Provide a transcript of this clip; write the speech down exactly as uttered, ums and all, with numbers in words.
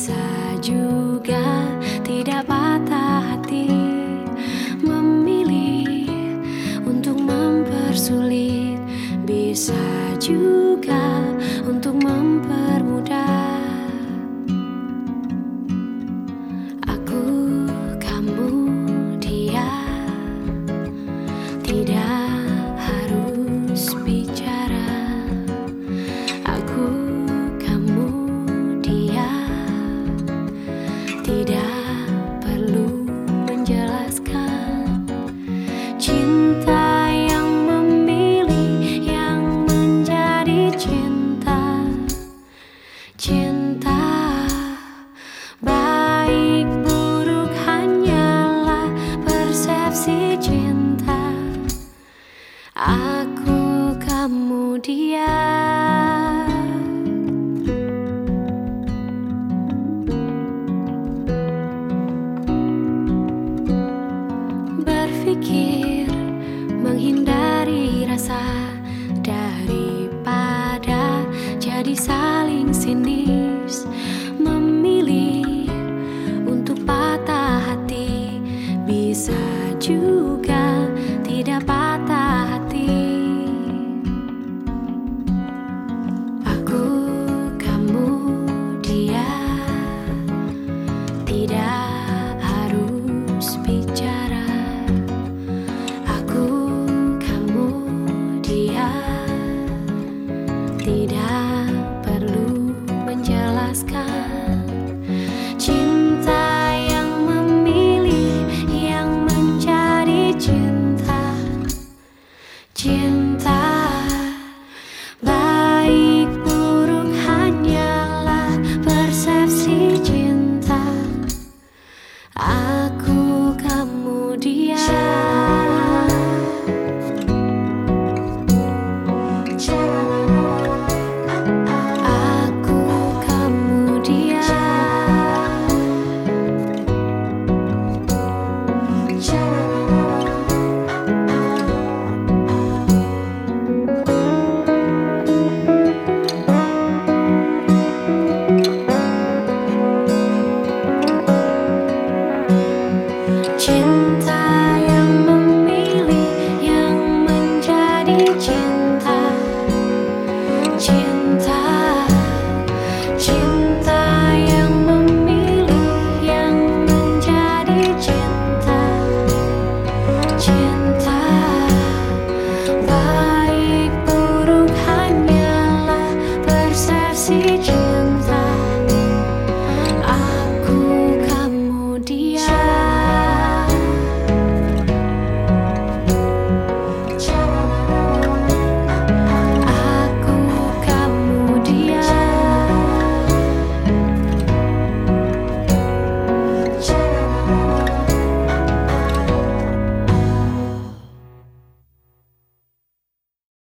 Bisa juga tidak patah hati, memilih untuk mempersulit. Bisa juga untuk mempermudah. Aku, kamu, dia, tidak harus bicara. Aku, kamu, dia, tidak perlu menjelaskan. Cinta yang memilih, yang menjadi cinta. Cinta baik buruk hanyalah persepsi cinta. Aku, kamu, dia. Berpikir menghindari rasa daripada jadi saling sinis. Memilih untuk patah hati, bisa juga tidak patah hati. Aku, kamu, dia, tidak harus bicara. Aku, kamu, dia, tidak